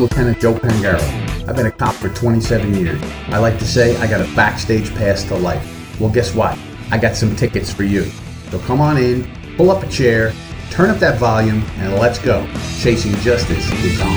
Lieutenant Joe Pangaro. I've been a cop for 27 years. I like to say I got a backstage pass to life. Well, guess what? I got some tickets for you. So come on in, pull up a chair, turn up that volume, and let's go. Chasing Justice is on.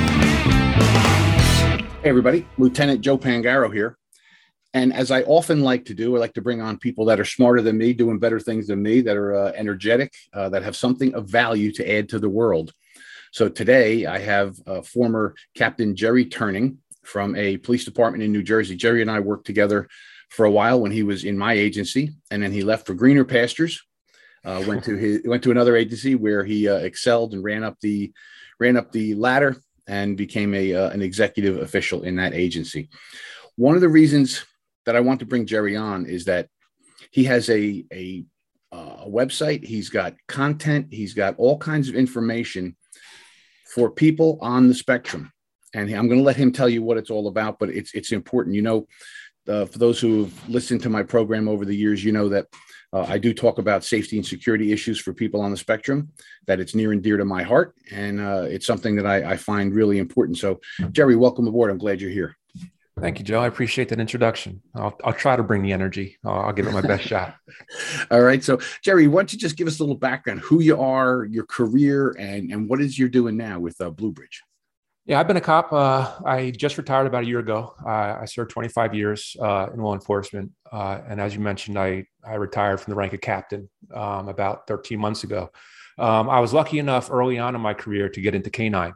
Hey everybody, Lieutenant Joe Pangaro here. And as I often like to do, I like to bring on people that are smarter than me, doing better things than me, that are energetic, that have something of value to add to the world. So today I have former Captain Jerry Turning from a police department in New Jersey. Jerry and I worked together for a while when he was in my agency, and then he left for greener pastures. Went to another agency where he excelled and ran up the ladder and became an executive official in that agency. One of the reasons that I want to bring Jerry on is that he has a website. He's got content. He's got all kinds of information for people on the spectrum. And I'm going to let him tell you what it's all about, but it's important. You know, for those who have listened to my program over the years, you know that I do talk about safety and security issues for people on the spectrum, that it's near and dear to my heart. And it's something that I find really important. So Jerry, welcome aboard. I'm glad you're here. Thank you, Joe. I appreciate that introduction. I'll try to bring the energy. I'll give it my best shot. All right. So, Jerry, why don't you just give us a little background, who you are, your career, and what is you're doing now with Blue Bridge? Yeah, I've been a cop. I just retired about a year ago. I served 25 years in law enforcement. And as you mentioned, I retired from the rank of captain about 13 months ago. I was lucky enough early on in my career to get into K-9.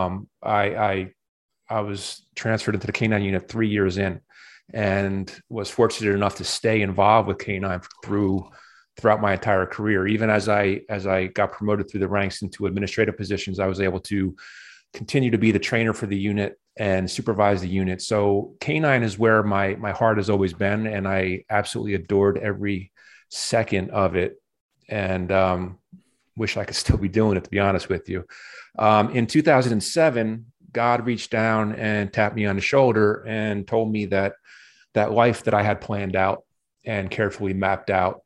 I was transferred into the K-9 unit 3 years in, and was fortunate enough to stay involved with K-9 throughout my entire career. Even as I got promoted through the ranks into administrative positions, I was able to continue to be the trainer for the unit and supervise the unit. So K-9 is where my heart has always been, and I absolutely adored every second of it. And wish I could still be doing it, to be honest with you. In 2007. God reached down and tapped me on the shoulder and told me that life that I had planned out and carefully mapped out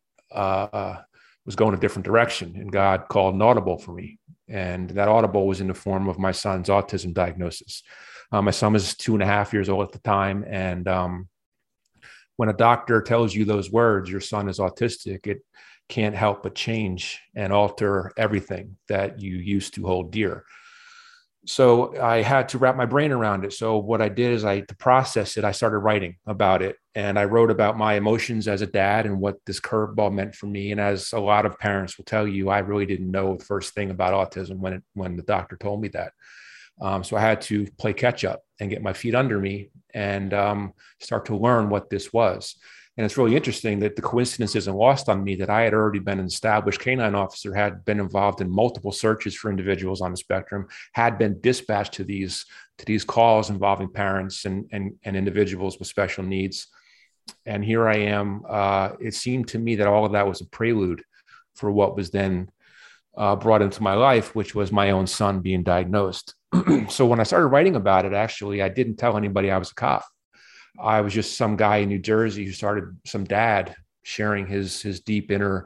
was going a different direction. And God called an audible for me. And that audible was in the form of my son's autism diagnosis. My son was 2.5 years old at the time. And when a doctor tells you those words, your son is autistic, it can't help but change and alter everything that you used to hold dear. So I had to wrap my brain around it. So what I did is to process it, I started writing about it. And I wrote about my emotions as a dad and what this curveball meant for me. And as a lot of parents will tell you, I really didn't know the first thing about autism when the doctor told me that. So I had to play catch up and get my feet under me and start to learn what this was. And it's really interesting that the coincidence isn't lost on me that I had already been an established K-9 officer, had been involved in multiple searches for individuals on the spectrum, had been dispatched to these calls involving parents and individuals with special needs. And here I am. It seemed to me that all of that was a prelude for what was then brought into my life, which was my own son being diagnosed. So when I started writing about it, actually, I didn't tell anybody I was a cop. I was just some guy in New Jersey who started, some dad sharing his deep inner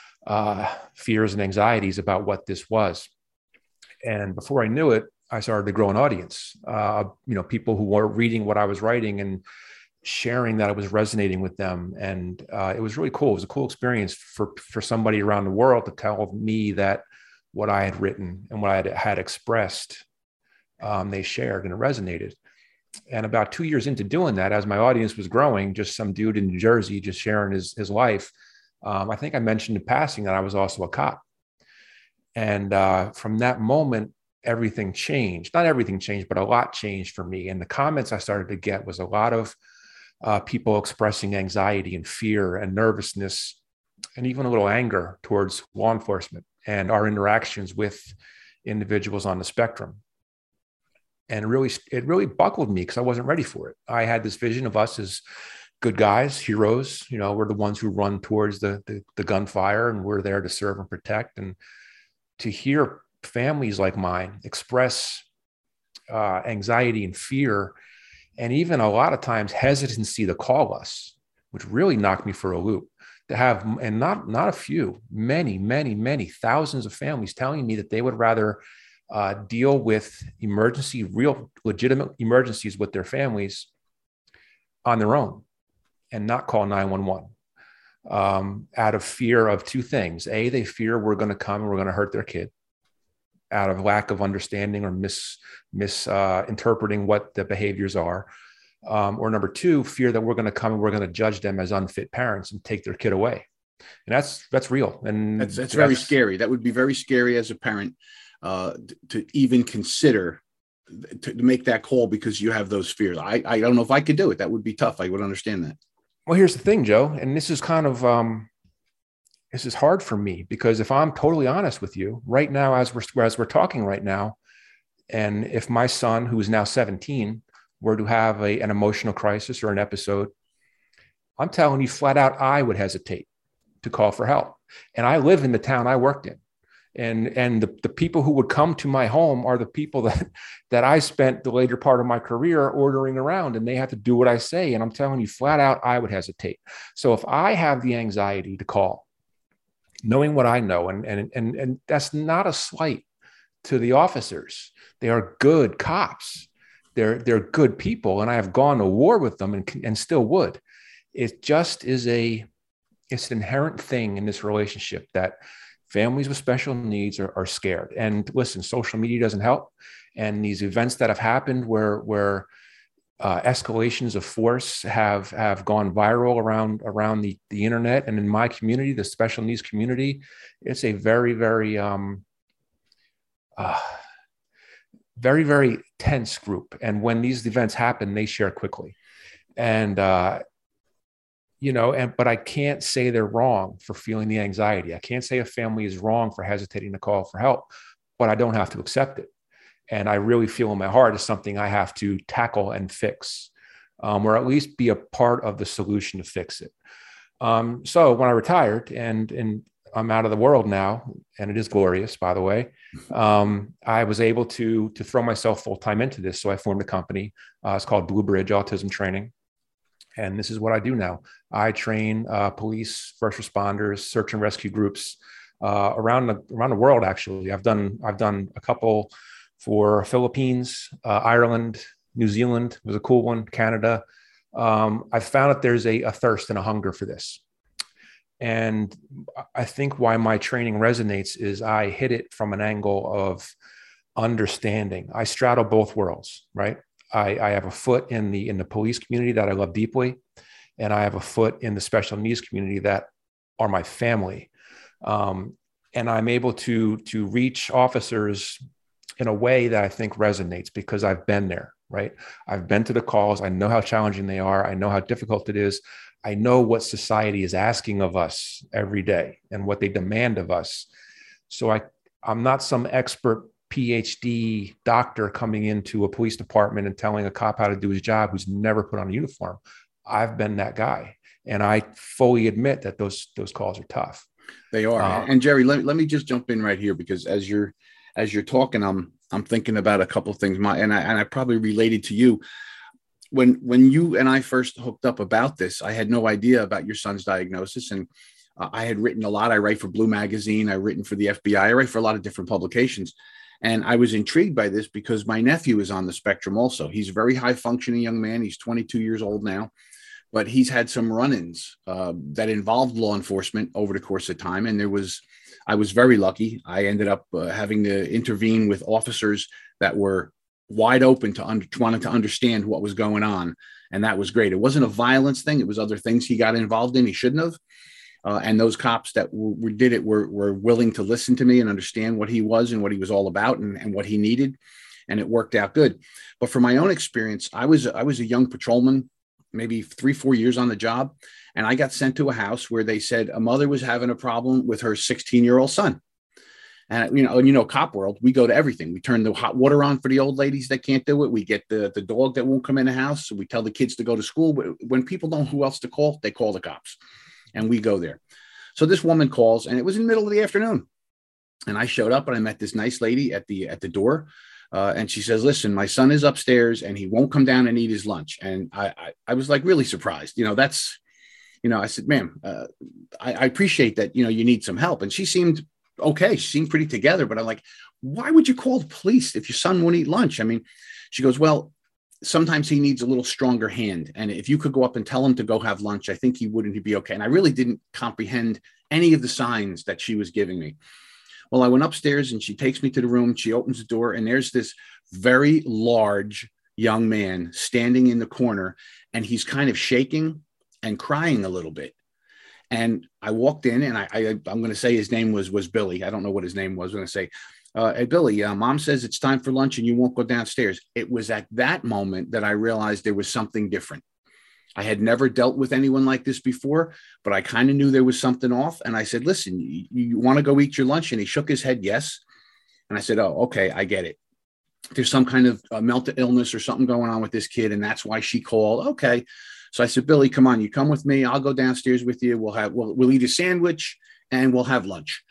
fears and anxieties about what this was. And before I knew it, I started to grow an audience, people who were reading what I was writing and sharing that it was resonating with them. And it was really cool. It was a cool experience for somebody around the world to tell me that what I had written and what I had expressed, they shared and it resonated. And about 2 years into doing that, as my audience was growing, just some dude in New Jersey just sharing his life, I think I mentioned in passing that I was also a cop. And from that moment, everything changed. Not everything changed, but a lot changed for me. And the comments I started to get was a lot of people expressing anxiety and fear and nervousness and even a little anger towards law enforcement and our interactions with individuals on the spectrum. And it really buckled me because I wasn't ready for it. I had this vision of us as good guys, heroes. You know, we're the ones who run towards the gunfire, and we're there to serve and protect. And to hear families like mine express anxiety and fear, and even a lot of times hesitancy to call us, which really knocked me for a loop. To have, and not a few, many thousands of families telling me that they would rather deal with real legitimate emergencies with their families on their own and not call 911 out of fear of two things. A, they fear we're going to come and we're going to hurt their kid out of lack of understanding or misinterpreting what the behaviors are. Or number two, fear that we're going to come and we're going to judge them as unfit parents and take their kid away. And that's real. And that's very scary. That would be very scary as a parent to even consider to make that call because you have those fears. I don't know if I could do it. That would be tough. I would understand that. Well, here's the thing, Joe, and this is kind of this is hard for me because if I'm totally honest with you right now, as we're talking right now, and if my son, who is now 17, were to have an emotional crisis or an episode, I'm telling you flat out, I would hesitate to call for help. And I live in the town I worked in. And the people who would come to my home are the people that I spent the later part of my career ordering around, and they have to do what I say. And I'm telling you flat out, I would hesitate. So if I have the anxiety to call, knowing what I know, and that's not a slight to the officers. They are good cops. They're good people. And I have gone to war with them and still would. It just is it's an inherent thing in this relationship that families with special needs are scared. And listen, social media doesn't help. And these events that have happened where escalations of force have gone viral around the internet and in my community, the special needs community, it's a very, very, very, very tense group. And when these events happen, they share quickly. And, but I can't say they're wrong for feeling the anxiety. I can't say a family is wrong for hesitating to call for help, but I don't have to accept it. And I really feel in my heart it's something I have to tackle and fix, or at least be a part of the solution to fix it. So when I retired and I'm out of the world now, and it is glorious, by the way, I was able to throw myself full-time into this. So I formed a company. It's called Blue Bridge Autism Training. And this is what I do now. I train police, first responders, search and rescue groups around the world. Actually, I've done a couple for Philippines, Ireland, New Zealand was a cool one, Canada. I've found that there's a thirst and a hunger for this. And I think why my training resonates is I hit it from an angle of understanding. I straddle both worlds, right? I have a foot in the police community that I love deeply, and I have a foot in the special needs community that are my family. And I'm able to reach officers in a way that I think resonates because I've been there, right? I've been to the calls. I know how challenging they are. I know how difficult it is. I know what society is asking of us every day and what they demand of us. So I'm not some expert PhD doctor coming into a police department and telling a cop how to do his job who's never put on a uniform. I've been that guy. And I fully admit that those calls are tough. They are. And Jerry, let me just jump in right here, because as you're talking, I'm thinking about a couple of things. I probably related to you. When you and I first hooked up about this, I had no idea about your son's diagnosis. And I had written a lot. I write for Blue Magazine. I've written for the FBI. I write for a lot of different publications. And I was intrigued by this because my nephew is on the spectrum also. He's a very high functioning young man. He's 22 years old now, but he's had some run-ins that involved law enforcement over the course of time. And I was very lucky. I ended up having to intervene with officers that were wide open to wanting to understand what was going on. And that was great. It wasn't a violence thing. It was other things he got involved in he shouldn't have. And those cops that did it were willing to listen to me and understand what he was and what he was all about and what he needed. And it worked out good. But from my own experience, I was a young patrolman, maybe 3-4 years on the job. And I got sent to a house where they said a mother was having a problem with her 16-year-old son. And, cop world, we go to everything. We turn the hot water on for the old ladies that can't do it. We get the dog that won't come in the house. So we tell the kids to go to school. When people don't know who else to call, they call the cops. And we go there. So this woman calls, and it was in the middle of the afternoon. And I showed up and I met this nice lady at the door. And she says, listen, my son is upstairs and he won't come down and eat his lunch. And I was like really surprised. I said, ma'am, I appreciate that, you need some help. And she seemed okay. She seemed pretty together, but I'm like, why would you call the police if your son won't eat lunch? I mean, she goes, well, sometimes he needs a little stronger hand. And if you could go up and tell him to go have lunch, I think he wouldn't he'd be okay. And I really didn't comprehend any of the signs that she was giving me. Well, I went upstairs and she takes me to the room. She opens the door and there's this very large young man standing in the corner, and he's kind of shaking and crying a little bit. And I walked in, and I'm going to say his name was Billy. I don't know what his name was. I'm going to say, hey, Billy, Mom says it's time for lunch and you won't go downstairs. It was at that moment that I realized there was something different. I had never dealt with anyone like this before, but I kind of knew there was something off. And I said, listen, you want to go eat your lunch? And he shook his head, yes. And I said, oh, okay, I get it. There's some kind of mental illness or something going on with this kid, and that's why she called. Okay. So I said, Billy, come on, you come with me. I'll go downstairs with you. We'll eat a sandwich and we'll have lunch.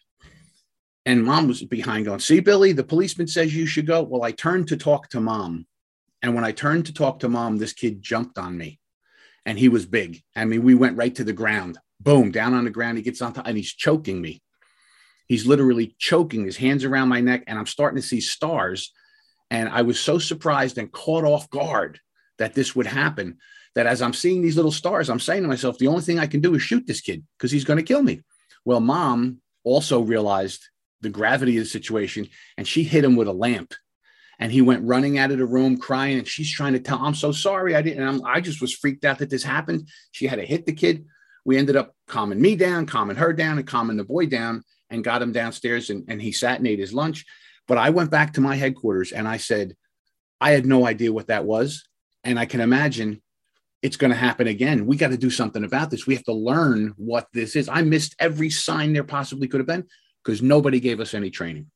And Mom was behind going, see, Billy, the policeman says you should go. Well, I turned to talk to Mom. And when I turned to talk to Mom, this kid jumped on me, and he was big. I mean, we went right to the ground, boom, down on the ground. He gets on top and he's choking me. He's literally choking, his hands around my neck, and I'm starting to see stars. And I was so surprised and caught off guard that this would happen, that as I'm seeing these little stars, I'm saying to myself, the only thing I can do is shoot this kid because he's going to kill me. Well, Mom also realized the gravity of the situation, and she hit him with a lamp, and he went running out of the room crying, and she's trying to tell, I'm so sorry. I didn't. And I just was freaked out that this happened. She had to hit the kid. We ended up calming me down, calming her down, and calming the boy down, and got him downstairs, and he sat and ate his lunch. But I went back to my headquarters and I said, I had no idea what that was. And I can imagine it's going to happen again. We got to do something about this. We have to learn what this is. I missed every sign there possibly could have been because nobody gave us any training.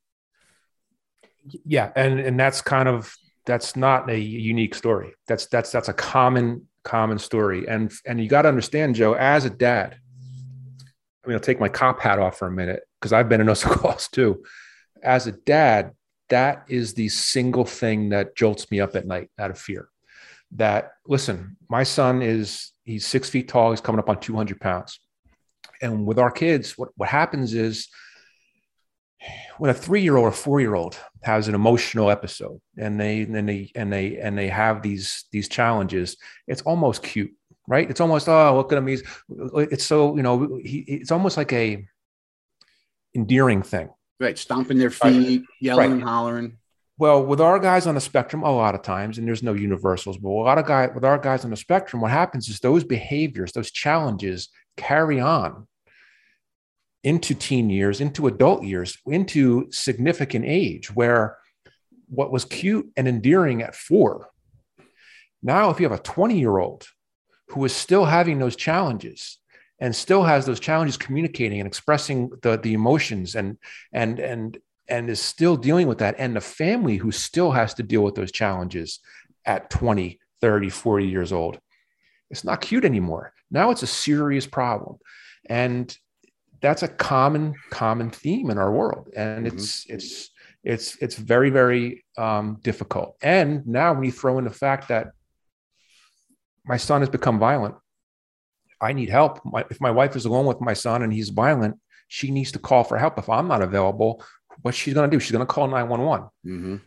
Yeah. And that's not a unique story. That's a common story. And you got to understand, Joe, as a dad, I mean, I'll take my cop hat off for a minute because I've been in those calls too. As a dad, that is the single thing that jolts me up at night out of fear. That, listen, my son he's 6 feet tall. He's coming up on 200 pounds. And with our kids, what happens is when a 3-year-old or 4-year-old has an emotional episode and they have these challenges, it's almost cute, right? It's almost, oh, look at him. It's so, it's almost like a endearing thing. Right. Stomping their feet, yelling and hollering. Well, with our guys on the spectrum, a lot of times, and there's no universals, but with our guys on the spectrum, what happens is those behaviors, those challenges carry on into teen years, into adult years, into significant age, where what was cute and endearing at 4, now if you have a 20-year-old who is still having those challenges and still has those challenges communicating and expressing the emotions and is still dealing with that, and the family who still has to deal with those challenges at 20, 30, 40 years old, it's not cute anymore. Now it's a serious problem. And that's a common theme in our world. And it's very, very difficult. And now when you throw in the fact that my son has become violent, I need help. If my wife is alone with my son and he's violent, she needs to call for help. If I'm not available, what she's going to do? She's going to call 911. Mm-hmm.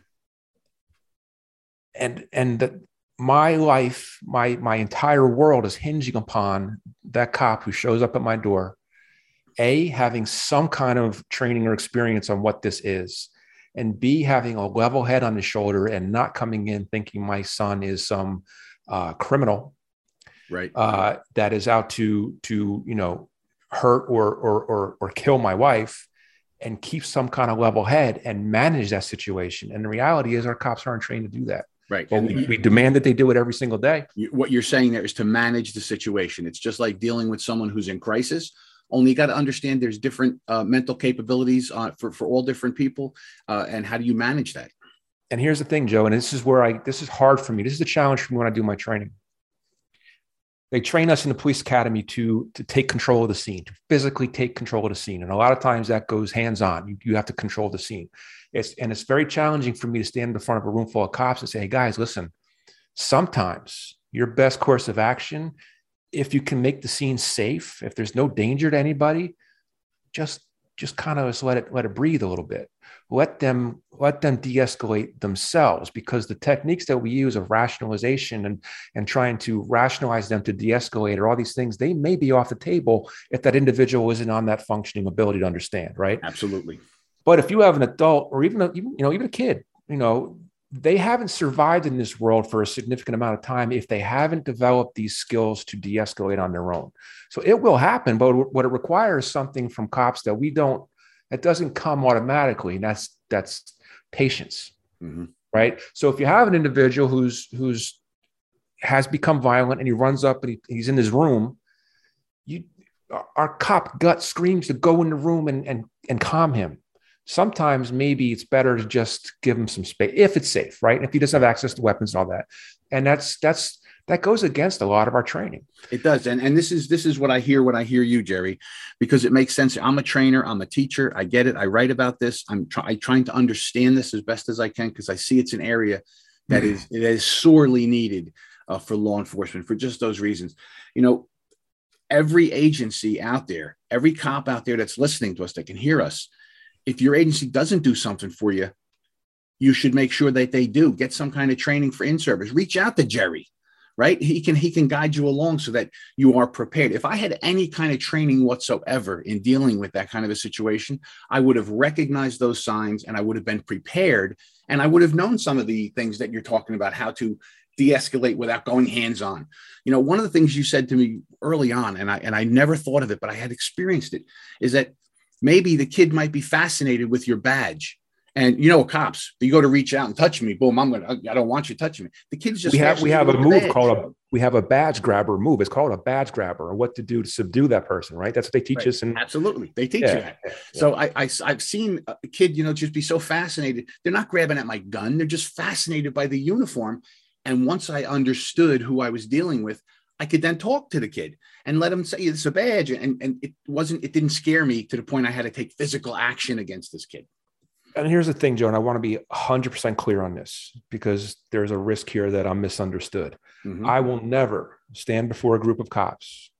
And my life, my entire world is hinging upon that cop who shows up at my door, A, having some kind of training or experience on what this is, and B, having a level head on his shoulder and not coming in thinking my son is some criminal, right? That is out to hurt or kill my wife, and keep some kind of level head and manage that situation. And the reality is our cops aren't trained to do that. Right. But we demand that they do it every single day. What you're saying there is to manage the situation. It's just like dealing with someone who's in crisis. Only you got to understand there's different mental capabilities for all different people. And how do you manage that? And here's the thing, Joe, and this is hard for me. This is the challenge for me when I do my training. They train us in the police academy to take control of the scene, to physically take control of the scene. And a lot of times that goes hands-on. You have to control the scene. It's very challenging for me to stand in the front of a room full of cops and say, hey, guys, listen, sometimes your best course of action, if you can make the scene safe, if there's no danger to anybody, just just kind of just let it breathe a little bit. Let them de-escalate themselves, because the techniques that we use of rationalization and trying to rationalize them to de-escalate, or all these things, they may be off the table if that individual isn't on that functioning ability to understand, right? Absolutely. But if you have an adult, or even a kid, they haven't survived in this world for a significant amount of time if they haven't developed these skills to de-escalate on their own. So it will happen, but what it requires something from cops that doesn't come automatically. And that's patience, right? So if you have an individual who's has become violent and he runs up and he's in his room, our cop gut screams to go in the room and calm him. Sometimes maybe it's better to just give him some space if it's safe, right? And if he doesn't have access to weapons and all that. And that goes against a lot of our training. It does. And this is what I hear when I hear you, Jerry, because it makes sense. I'm a trainer. I'm a teacher. I get it. I write about this. I'm trying to understand this as best as I can, because I see it's an area that is sorely needed for law enforcement for just those reasons. Every agency out there, every cop out there that's listening to us, that can hear us, if your agency doesn't do something for you, you should make sure that they do. Get some kind of training for in-service. Reach out to Jerry, right? He can guide you along so that you are prepared. If I had any kind of training whatsoever in dealing with that kind of a situation, I would have recognized those signs and I would have been prepared, and I would have known some of the things that you're talking about, how to de-escalate without going hands-on. One of the things you said to me early on, and I never thought of it, but I had experienced it, is that maybe the kid might be fascinated with your badge. And cops, you go to reach out and touch me, boom, I don't want you touching me. The kids just we have a move called a badge grabber move. It's called a badge grabber, or what to do to subdue that person, right? That's what they teach us. And absolutely, they teach you that. Yeah. So I've seen a kid, just be so fascinated. They're not grabbing at my gun. They're just fascinated by the uniform. And once I understood who I was dealing with, I could then talk to the kid and let him say it's a badge. And it didn't scare me to the point I had to take physical action against this kid. And here's the thing, Joe, and I want to be 100% clear on this, because there's a risk here that I'm misunderstood. I will never stand before a group of cops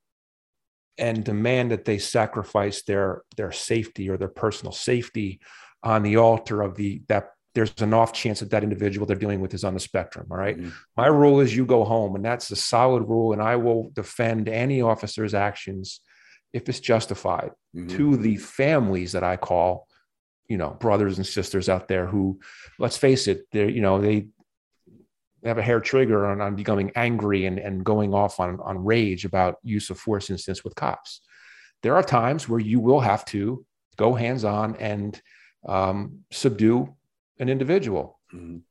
and demand that they sacrifice their safety or their personal safety on the altar of that there's an off chance that individual they're dealing with is on the spectrum. All right. My rule is you go home, and that's a solid rule. And I will defend any officer's actions if it's justified to the families that I call, brothers and sisters out there who, let's face it, they have a hair trigger on becoming angry and going off on rage about use of force incidents with cops. There are times where you will have to go hands-on and subdue an individual.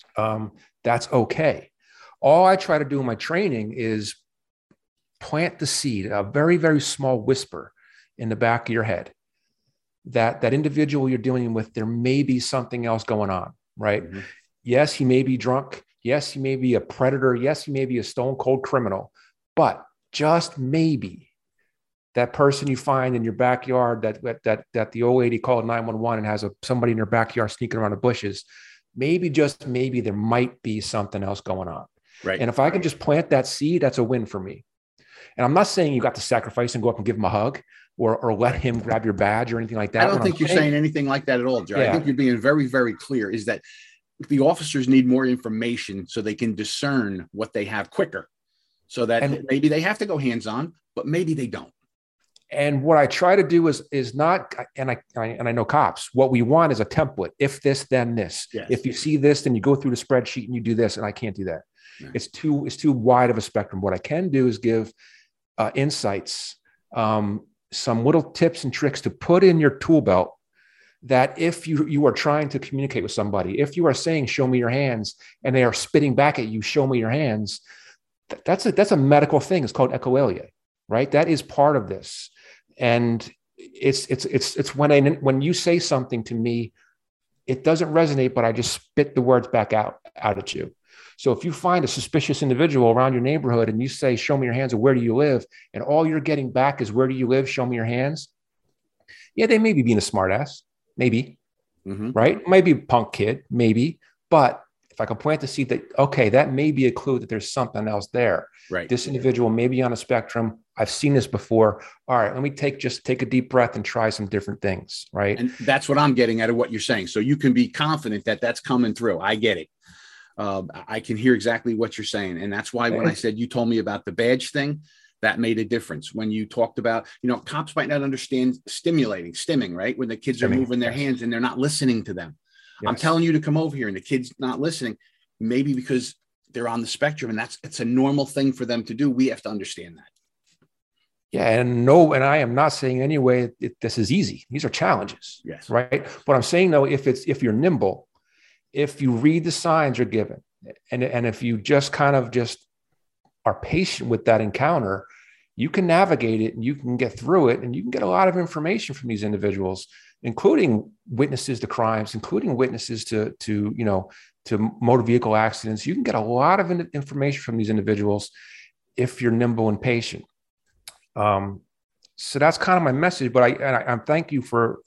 That's okay. All I try to do in my training is plant the seed, a very, very small whisper in the back of your head, that individual you're dealing with, there may be something else going on, right? Yes, he may be drunk. Yes, he may be a predator. Yes, he may be a stone cold criminal, but just maybe that person you find in your backyard that the old lady called 911 and has somebody in her backyard sneaking around the bushes, maybe, just maybe, there might be something else going on. Right. And if I can just plant that seed, that's a win for me. And I'm not saying you got to sacrifice and go up and give him a hug or let him grab your badge or anything like that. I don't think you're saying anything like that at all, Joe. I think you're being very, very clear, is that the officers need more information so they can discern what they have quicker, so that maybe they have to go hands-on, but maybe they don't. And what I try to do is not, and I know cops, what we want is a template. If this, then this. Yes. If you see this, then you go through the spreadsheet and you do this, and I can't do that. No. It's too wide of a spectrum. What I can do is give insights, some little tips and tricks to put in your tool belt, that if you are trying to communicate with somebody, if you are saying, show me your hands, and they are spitting back at you, show me your hands, that's a medical thing. It's called echolalia, right? That is part of this. And it's when you say something to me, it doesn't resonate, but I just spit the words back out at you. So if you find a suspicious individual around your neighborhood and you say, show me your hands, or where do you live? And all you're getting back is, where do you live? Show me your hands. Yeah, they may be being a smartass, maybe, right? Might be a punk kid, maybe. But if I can plant the seed that, okay, that may be a clue that there's something else there. Right. This individual may be on a spectrum. I've seen this before. All right, let me just take a deep breath and try some different things, right? And that's what I'm getting out of what you're saying. So you can be confident that that's coming through. I get it. I can hear exactly what you're saying. And that's why when I said you told me about the badge thing, that made a difference. When you talked about, cops might not understand stimming, right? When the kids are moving their hands and they're not listening to them. Yes. I'm telling you to come over here and the kid's not listening, maybe because they're on the spectrum, and it's a normal thing for them to do. We have to understand that. Yeah. And I am not saying in any way this is easy. These are challenges. Yes. Right. But I'm saying though, if you're nimble, if you read the signs you're given, and if you just are patient with that encounter, you can navigate it and you can get through it, and you can get a lot of information from these individuals, including witnesses to crimes, including witnesses to motor vehicle accidents. You can get a lot of information from these individuals if you're nimble and patient. So that's kind of my message, but I thank you for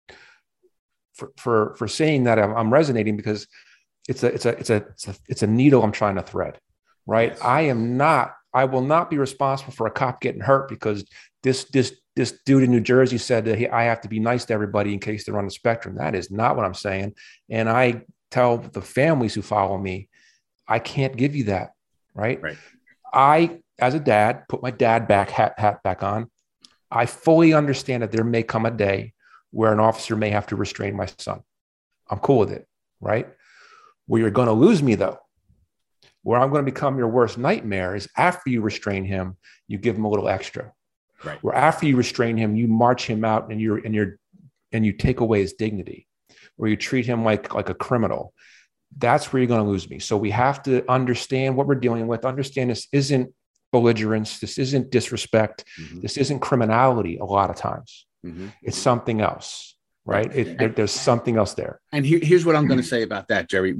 saying that. I'm resonating, because it's a needle I'm trying to thread, right? Yes. I will not be responsible for a cop getting hurt because this dude in New Jersey said that I have to be nice to everybody in case they're on the spectrum. That is not what I'm saying. And I tell the families who follow me, I can't give you that, right? I, as a dad, put my dad hat back on. I fully understand that there may come a day where an officer may have to restrain my son. I'm cool with it, right? Where you're going to lose me, though, where I'm going to become your worst nightmare, is after you restrain him, you give him a little extra. Right. Where after you restrain him, you march him out and you take away his dignity, where you treat him like a criminal. That's where you're going to lose me. So we have to understand what we're dealing with. Understand this isn't belligerence. This isn't disrespect. Mm-hmm. This isn't criminality. A lot of times, it's something else, right? There's something else there. And here's what I'm going to say about that, Jerry.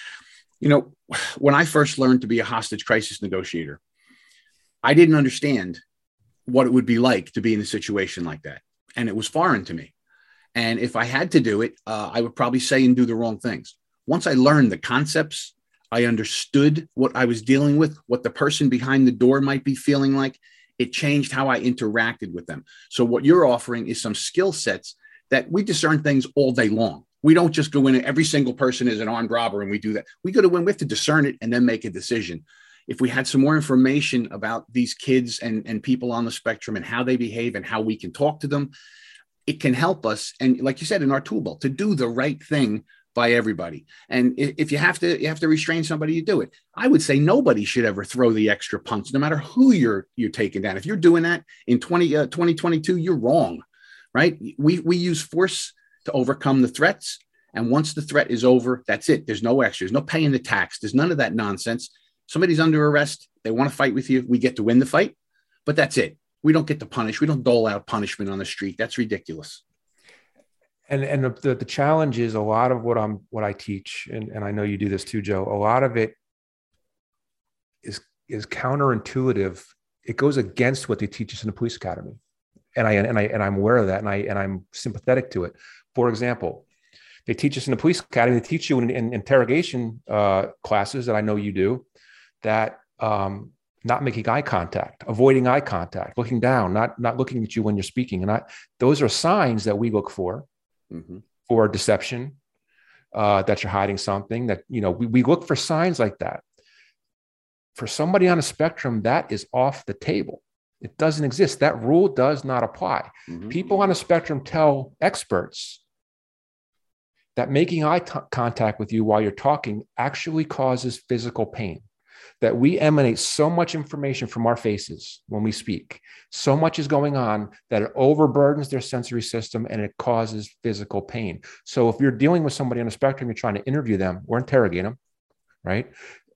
When I first learned to be a hostage crisis negotiator, I didn't understand what it would be like to be in a situation like that, and it was foreign to me. And if I had to do it, I would probably say and do the wrong things. Once I learned the concepts, I understood what I was dealing with, what the person behind the door might be feeling like. It changed how I interacted with them. So what you're offering is some skill sets that we discern things all day long. We don't just go in and every single person is an armed robber and we do that. We go to when we have to discern it and then make a decision. If we had some more information about these kids and people on the spectrum and how they behave and how we can talk to them, it can help us. And like you said, in our tool belt, to do the right thing by everybody. And if you have to restrain somebody, you do it. I would say nobody should ever throw the extra punch, no matter who you're taking down. If you're doing that in 2022, you're wrong, right? We use force to overcome the threats. And once the threat is over, that's it. There's no extras, no paying the tax. There's none of that nonsense. Somebody's under arrest. They want to fight with you. We get to win the fight, but that's it. We don't get to punish. We don't dole out punishment on the street. That's ridiculous. And the challenge is a lot of what I teach, and I know you do this too, Joe. A lot of it is counterintuitive. It goes against what they teach us in the police academy, and I'm aware of that, and I'm sympathetic to it. For example, they teach us in the police academy. They teach you in interrogation classes that I know you do, that not making eye contact, avoiding eye contact, looking down, not looking at you when you're speaking, and those are signs that we look for. For deception, that you're hiding something, that, we look for signs like that. For somebody on a spectrum, that is off the table. It doesn't exist. That rule does not apply. People on a spectrum tell experts that making eye contact with you while you're talking actually causes physical pain. That we emanate so much information from our faces when we speak. So much is going on that it overburdens their sensory system and it causes physical pain. So if you're dealing with somebody on a spectrum, you're trying to interview them or interrogate them, right?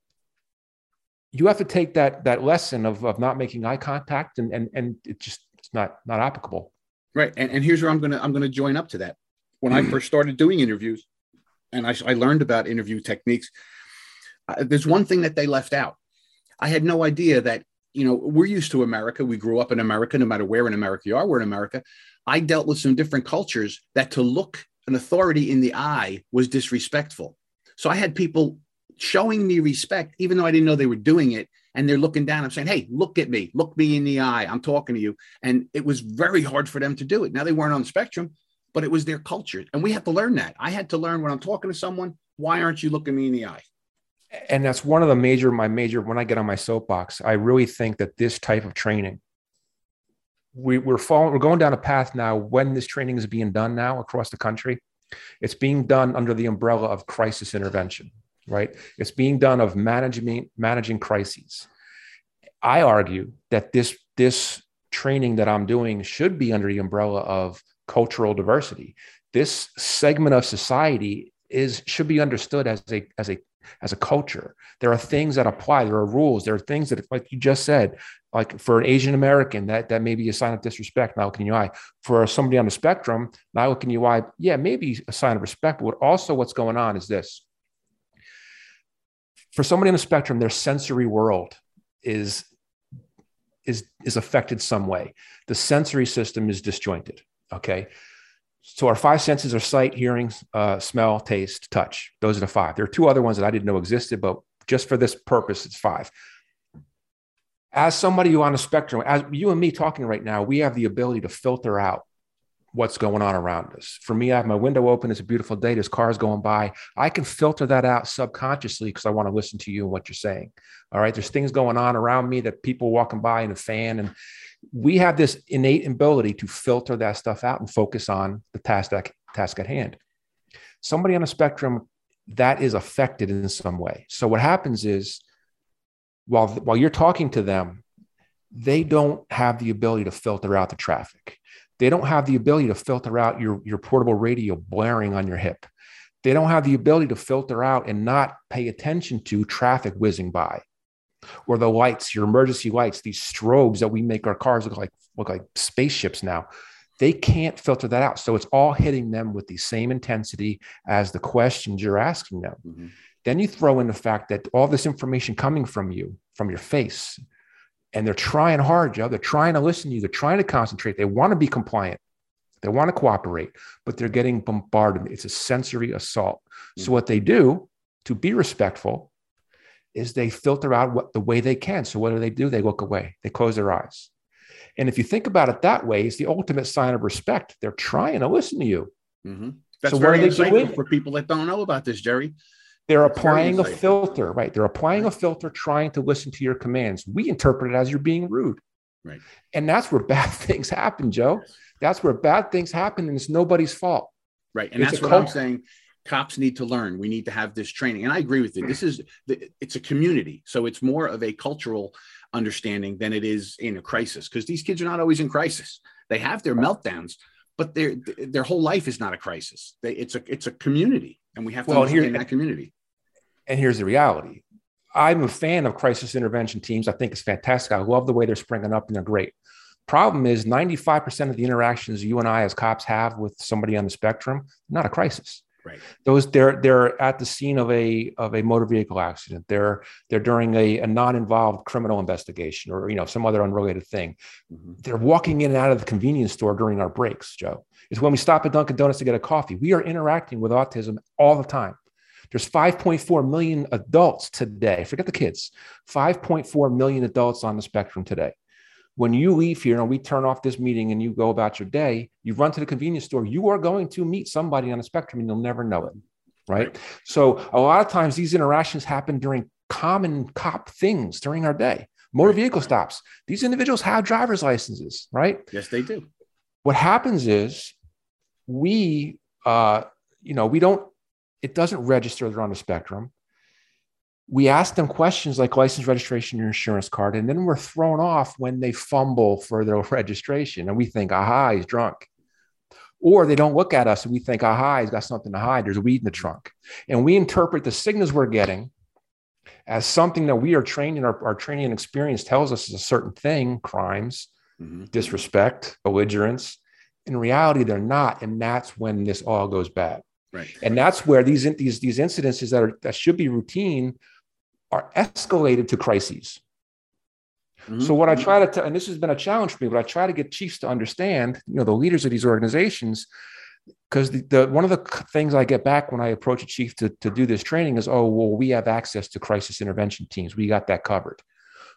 You have to take that lesson of not making eye contact, and it's not applicable. Right. And here's where I'm gonna join up to that. When I first started doing interviews, and I learned about interview techniques, there's one thing that they left out. I had no idea that, we're used to America. We grew up in America. No matter where in America you are, we're in America. I dealt with some different cultures that to look an authority in the eye was disrespectful. So I had people showing me respect, even though I didn't know they were doing it, and they're looking down. I'm saying, hey, look at me, look me in the eye. I'm talking to you. And it was very hard for them to do it. Now, they weren't on the spectrum, but it was their culture. And we have to learn that. I had to learn when I'm talking to someone, why aren't you looking me in the eye? And that's one of the major, when I get on my soapbox, I really think that this type of training, we're going down a path now when this training is being done now across the country. It's being done under the umbrella of crisis intervention, right? It's being done of managing crises. I argue that this training that I'm doing should be under the umbrella of cultural diversity. This segment of society should be understood as a culture. There are things that apply. There are rules. There are things that, like you just said, like for an Asian American, that may be a sign of disrespect, not looking in your eye. For somebody on the spectrum, not looking in your eye, yeah, maybe a sign of respect. But also what's going on is this. For somebody on the spectrum, their sensory world is affected some way. The sensory system is disjointed, okay? So our five senses are sight, hearing, smell, taste, touch. Those are the five. There are two other ones that I didn't know existed, but just for this purpose, it's five. As somebody who on a spectrum, as you and me talking right now, we have the ability to filter out what's going on around us. For me, I have my window open. It's a beautiful day. There's cars going by. I can filter that out subconsciously because I want to listen to you and what you're saying. All right. There's things going on around me, that people walking by in a fan, and we have this innate ability to filter that stuff out and focus on the task at hand. Somebody on a spectrum, that is affected in some way. So what happens is, while you're talking to them, they don't have the ability to filter out the traffic. They don't have the ability to filter out your portable radio blaring on your hip. They don't have the ability to filter out and not pay attention to traffic whizzing by, or the lights, your emergency lights, these strobes that we make our cars look like spaceships now. They can't filter that out. So it's all hitting them with the same intensity as the questions you're asking them. Mm-hmm. Then you throw in the fact that all this information coming from you, from your face, and they're trying hard, Joe. They're trying to listen to you. They're trying to concentrate. They want to be compliant. They want to cooperate, but they're getting bombarded. It's a sensory assault. Mm-hmm. So what they do to be respectful is they filter out the way they can. So what do? They look away. They close their eyes. And if you think about it that way, it's the ultimate sign of respect. They're trying to listen to you. Mm-hmm. That's so very insightful for people that don't know about this, Jerry. They're applying a filter, right? They're applying a filter, trying to listen to your commands. We interpret it as you're being rude. Right. And that's where bad things happen, Joe. Yes. That's where bad things happen, and it's nobody's fault. Right. And that's what I'm saying. Cops need to learn. We need to have this training. And I agree with you. It's a community. So it's more of a cultural understanding than it is in a crisis, because these kids are not always in crisis. They have their meltdowns, but their whole life is not a crisis. It's a community, and we have to understand that community. And here's the reality. I'm a fan of crisis intervention teams. I think it's fantastic. I love the way they're springing up, and they're great. Problem is 95% of the interactions you and I as cops have with somebody on the spectrum, not a crisis. Right. They're at the scene of a motor vehicle accident. They're during a non-involved criminal investigation, or some other unrelated thing. Mm-hmm. They're walking in and out of the convenience store during our breaks, Joe. It's when we stop at Dunkin' Donuts to get a coffee. We are interacting with autism all the time. There's 5.4 million adults today. Forget the kids. 5.4 million adults on the spectrum today. When you leave here and we turn off this meeting and you go about your day, you run to the convenience store, you are going to meet somebody on the spectrum and you'll never know it, right? So a lot of times these interactions happen during common cop things during our day. Motor vehicle stops. These individuals have driver's licenses, right? Yes, they do. What happens is it doesn't register they're on the spectrum. We ask them questions like license, registration, your insurance card, and then we're thrown off when they fumble for their registration. And we think, aha, he's drunk. Or they don't look at us and we think, aha, he's got something to hide. There's weed in the trunk. And we interpret the signals we're getting as something that we are trained in. Our training and experience tells us is a certain thing, crimes, mm-hmm. disrespect, belligerence. In reality, they're not. And that's when this all goes bad. Right. And that's where these incidences that should be routine are escalated to crises. Mm-hmm. So what I try to, and this has been a challenge for me, but I try to get chiefs to understand, the leaders of these organizations, because one of the things I get back when I approach a chief to do this training is, oh, well, we have access to crisis intervention teams. We got that covered.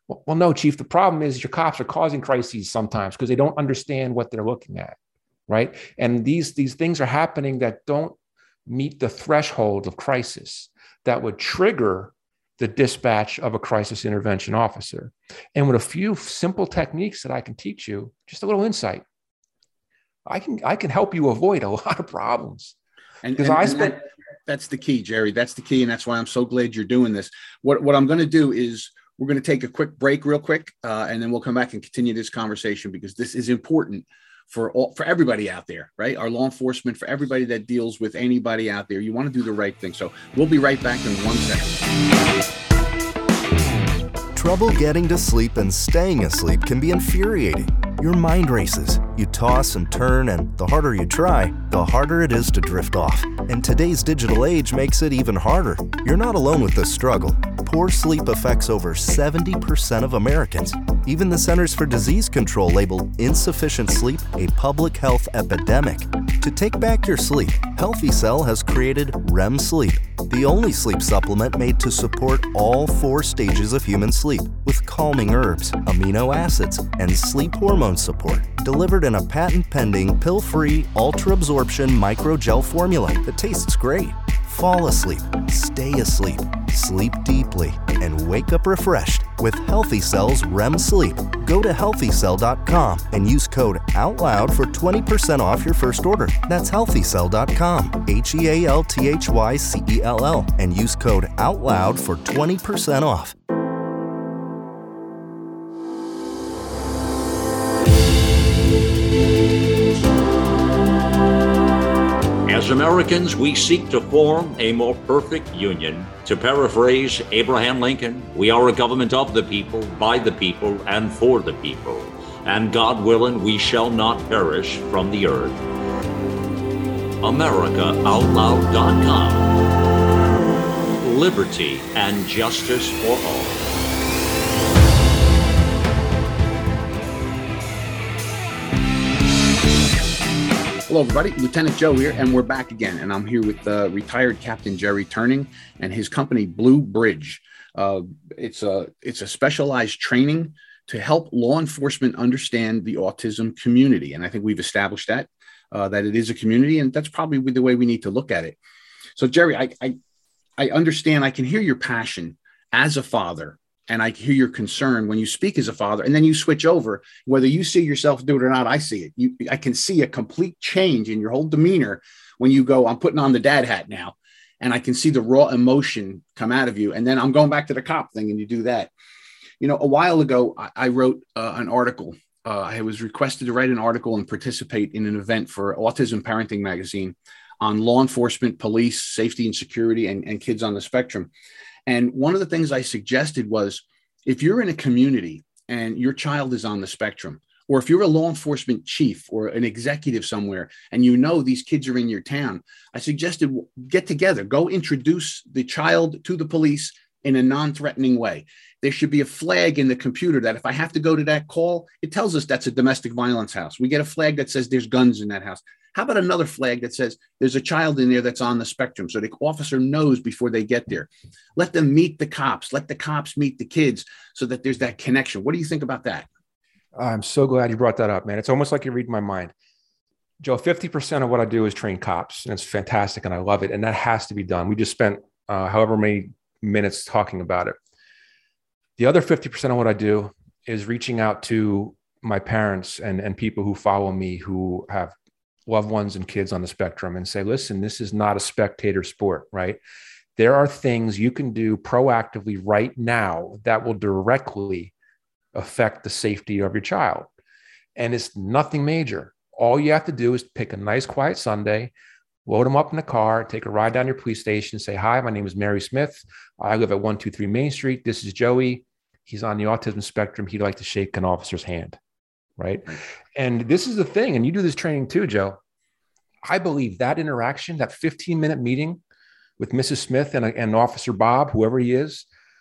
Well, no, Chief, the problem is your cops are causing crises sometimes because they don't understand what they're looking at, right? And these things are happening that don't meet the threshold of crisis that would trigger the dispatch of a crisis intervention officer. And with a few simple techniques that I can teach you, just a little insight, I can help you avoid a lot of problems. That's the key, Jerry. That's the key. And that's why I'm so glad you're doing this. What I'm going to do is we're going to take a quick break real quick, and then we'll come back and continue this conversation, because this is important for everybody out there, right? Our law enforcement, for everybody that deals with anybody out there. You want to do the right thing. So we'll be right back in 1 second. Trouble getting to sleep and staying asleep can be infuriating. Your mind races. You toss and turn, and the harder you try, the harder it is to drift off. And today's digital age makes it even harder. You're not alone with this struggle. Poor sleep affects over 70% of Americans. Even the Centers for Disease Control labeled insufficient sleep a public health epidemic. To take back your sleep, Healthy Cell has created REM Sleep, the only sleep supplement made to support all 4 stages of human sleep, with calming herbs, amino acids, and sleep hormone support, delivered in a patent-pending, pill-free, ultra-absorption microgel formula that tastes great. Fall asleep, stay asleep, sleep deeply, and wake up refreshed with Healthy Cell's REM Sleep. Go to healthycell.com and use code OUTLOUD for 20% off your first order. That's healthycell.com, HEALTHYCELL, and use code OUTLOUD for 20% off. As Americans, we seek to form a more perfect union. To paraphrase Abraham Lincoln, we are a government of the people, by the people, and for the people. And God willing, we shall not perish from the earth. AmericaOutloud.com. Liberty and justice for all. Hello, everybody. Lieutenant Joe here, and we're back again. And I'm here with retired Captain Jerry Turning and his company, Blue Bridge. It's a specialized training to help law enforcement understand the autism community. And I think we've established that it is a community, and that's probably the way we need to look at it. So, Jerry, I understand. I can hear your passion as a father. And I hear your concern when you speak as a father, and then you switch over. Whether you see yourself do it or not, I see it. I can see a complete change in your whole demeanor when you go, I'm putting on the dad hat now. And I can see the raw emotion come out of you. And then I'm going back to the cop thing, and you do that. You know, a while ago, I wrote an article. I was requested to write an article and participate in an event for Autism Parenting Magazine on law enforcement, police, safety and security, and kids on the spectrum. And one of the things I suggested was, if you're in a community and your child is on the spectrum, or if you're a law enforcement chief or an executive somewhere and you know these kids are in your town, I suggested get together, go introduce the child to the police in a non-threatening way. There should be a flag in the computer that if I have to go to that call, it tells us that's a domestic violence house. We get a flag that says there's guns in that house. How about another flag that says there's a child in there that's on the spectrum, so the officer knows before they get there? Let them meet the cops. Let the cops meet the kids so that there's that connection. What do you think about that? I'm so glad you brought that up, man. It's almost like you read my mind. Joe, 50% of what I do is train cops, and it's fantastic, and I love it, and that has to be done. We just spent however many minutes talking about it. The other 50% of what I do is reaching out to my parents and people who follow me who have loved ones and kids on the spectrum, and say, listen, this is not a spectator sport, right? There are things you can do proactively right now that will directly affect the safety of your child. And it's nothing major. All you have to do is pick a nice, quiet Sunday, load them up in the car, take a ride down to your police station, say, hi, my name is Mary Smith. I live at 123 Main Street. This is Joey. He's on the autism spectrum. He'd like to shake an officer's hand. Right. And this is the thing. And you do this training too, Joe. I believe that interaction, that 15-minute meeting with Mrs. Smith and Officer Bob, whoever he is,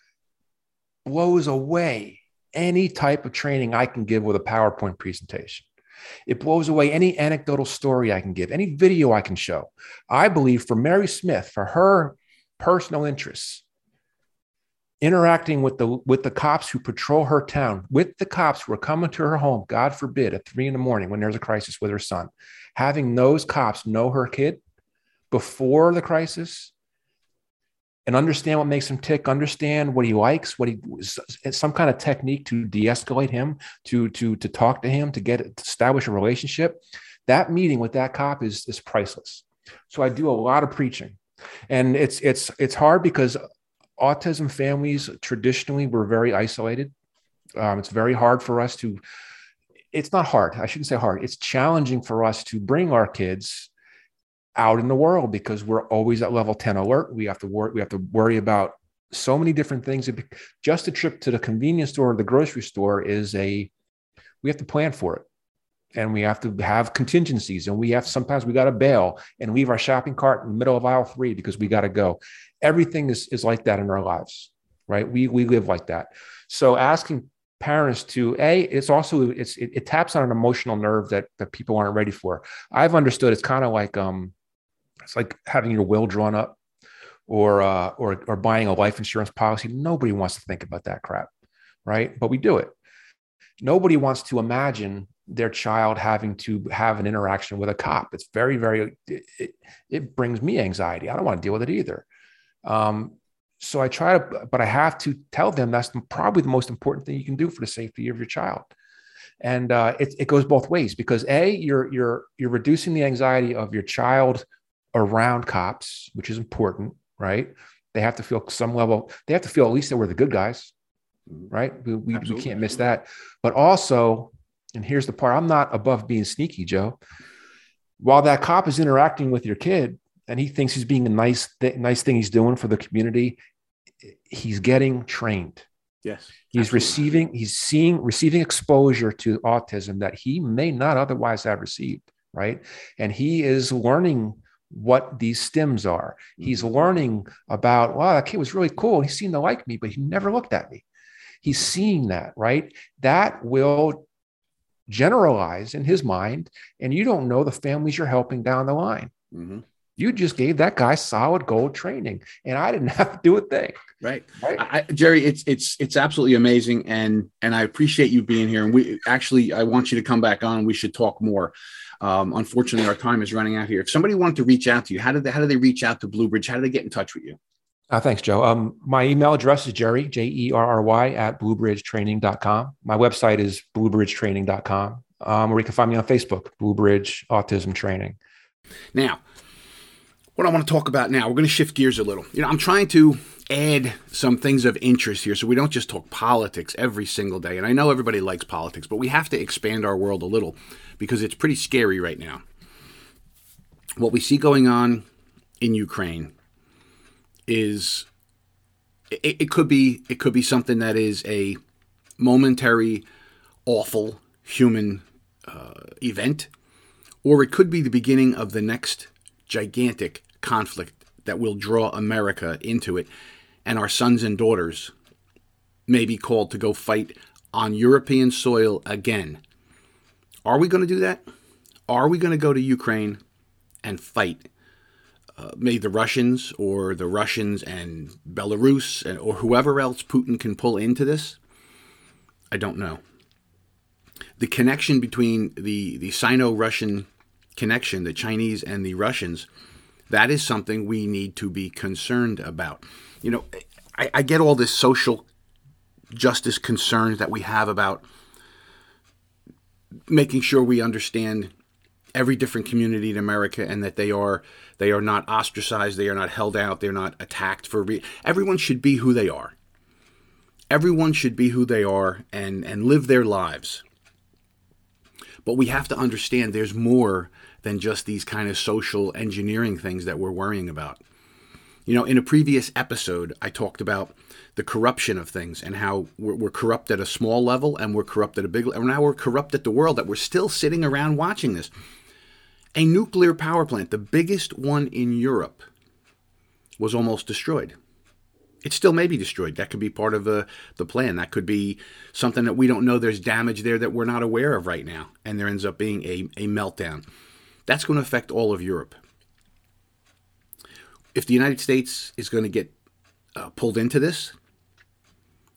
blows away any type of training I can give with a PowerPoint presentation. It blows away any anecdotal story I can give, any video I can show. I believe for Mary Smith, for her personal interests, interacting with the cops who patrol her town, with the cops who are coming to her home, God forbid, at 3 a.m. when there's a crisis with her son, having those cops know her kid before the crisis and understand what makes him tick, understand what he likes, some kind of technique to de-escalate him, to talk to him, to establish a relationship. That meeting with that cop is priceless. So I do a lot of preaching, and it's hard because autism families traditionally were very isolated. It's very hard for us to. It's not hard. I shouldn't say hard. It's challenging for us to bring our kids out in the world because we're always at level 10 alert. We have to worry about so many different things. Just a trip to the convenience store or the grocery store we have to plan for it. And we have to have contingencies, and sometimes we got to bail and leave our shopping cart in the middle of aisle 3 because we got to go. Everything is like that in our lives, right? We live like that. So asking parents to, it taps on an emotional nerve that people aren't ready for. I've understood it's kind of like, it's like having your will drawn up or buying a life insurance policy. Nobody wants to think about that crap, right? But we do it. Nobody wants to imagine their child having to have an interaction with a cop. It's very, very, it brings me anxiety. I don't want to deal with it either. So I try to, but I have to tell them that's probably the most important thing you can do for the safety of your child. And it goes both ways because you're reducing the anxiety of your child around cops, which is important, right? They have to feel at least that we're the good guys, right? We can't miss that. But also, and here's the part, I'm not above being sneaky, Joe. While that cop is interacting with your kid and he thinks he's being a nice thing he's doing for the community, he's getting trained. Yes. He's receiving exposure to autism that he may not otherwise have received, right? And he is learning what these stims are. He's learning about, wow, that kid was really cool. He seemed to like me, but he never looked at me. He's seeing that, right? That will generalize in his mind, and you don't know the families you're helping down the line. Mm-hmm. You just gave that guy solid gold training, and I didn't have to do a thing. Right. Jerry, it's absolutely amazing, and I appreciate you being here. And I want you to come back on. We should talk more. Unfortunately, our time is running out here. If somebody wanted to reach out to you, how do they reach out to Blue Bridge? How do they get in touch with you? Thanks, Joe. My email address is Jerry, Jerry at bluebridgetraining.com. My website is bluebridgetraining.com. Or you can find me on Facebook, Blue Bridge Autism Training. Now, what I want to talk about now, we're going to shift gears a little. I'm trying to add some things of interest here so we don't just talk politics every single day. And I know everybody likes politics, but we have to expand our world a little because it's pretty scary right now. What we see going on in Ukraine is it could be something that is a momentary, awful human event, or it could be the beginning of the next gigantic conflict that will draw America into it, and our sons and daughters may be called to go fight on European soil again. Are we going to do that? Are we going to go to Ukraine and fight? Maybe the Russians and Belarus or whoever else Putin can pull into this? I don't know. The connection between the Sino-Russian connection, the Chinese and the Russians, that is something we need to be concerned about. I get all this social justice concerns that we have about making sure we understand every different community in America and that they are not ostracized, they are not held out, they're not attacked everyone should be who they are. Everyone should be who they are and live their lives. But we have to understand there's more than just these kind of social engineering things that we're worrying about. In a previous episode, I talked about the corruption of things and how we're corrupt at a small level and we're corrupt at a big level. And now we're corrupt at the world that we're still sitting around watching this. A nuclear power plant, the biggest one in Europe, was almost destroyed. It still may be destroyed. That could be part of the plan. That could be something that we don't know. There's damage there that we're not aware of right now. And there ends up being a meltdown. That's going to affect all of Europe. If the United States is going to get pulled into this,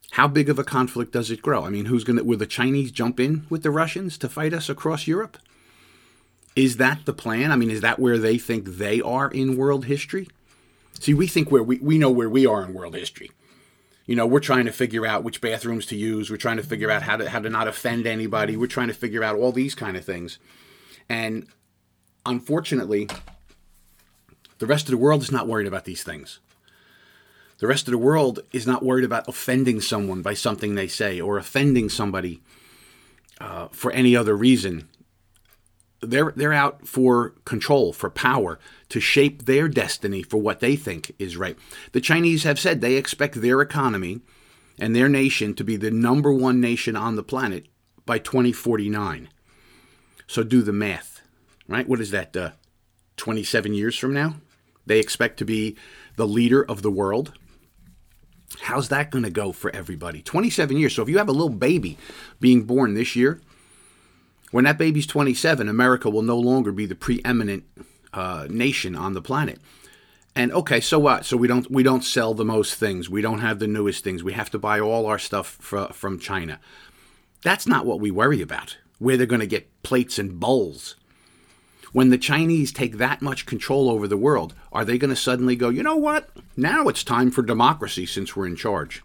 How big of a conflict does it grow? I mean, will the Chinese jump in with the Russians to fight us across Europe? Is that the plan? I mean, is that where they think they are in world history? See, we think we know where we are in world history. We're trying to figure out which bathrooms to use. We're trying to figure out how to not offend anybody. We're trying to figure out all these kind of things. And unfortunately, the rest of the world is not worried about these things. The rest of the world is not worried about offending someone by something they say or offending somebody for any other reason. They're out for control, for power, to shape their destiny for what they think is right. The Chinese have said they expect their economy and their nation to be the number one nation on the planet by 2049. So do the math, right? What is that, 27 years from now? They expect to be the leader of the world. How's that going to go for everybody? 27 years. So if you have a little baby being born this year, when that baby's 27, America will no longer be the preeminent nation on the planet. And okay, so what? So we don't sell the most things. We don't have the newest things. We have to buy all our stuff from China. That's not what we worry about, where they're going to get plates and bowls. When the Chinese take that much control over the world, are they going to suddenly go, you know what? Now it's time for democracy since we're in charge?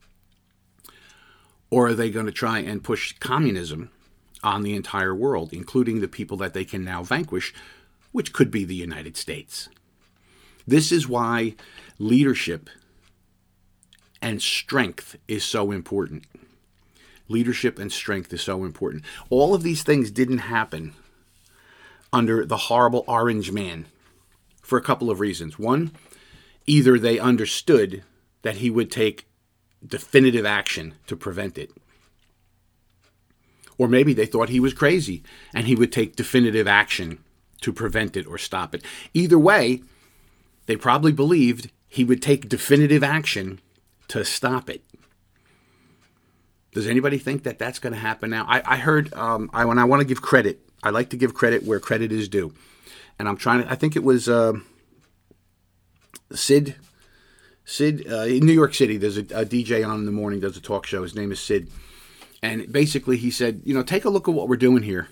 Or are they going to try and push communism on the entire world, including the people that they can now vanquish, which could be the United States? This is why leadership and strength is so important. Leadership and strength is so important. All of these things didn't happen under the horrible Orange Man for a couple of reasons. One, either they understood that he would take definitive action to prevent it, or maybe they thought he was crazy and he would take definitive action to prevent it or stop it. Either way, they probably believed he would take definitive action to stop it. Does anybody think that that's going to happen now? I heard, when I want to give credit, I like to give credit where credit is due. And I think it was Sid, in New York City, there's a DJ on in the morning, does a talk show. His name is Sid. And basically he said, take a look at what we're doing here.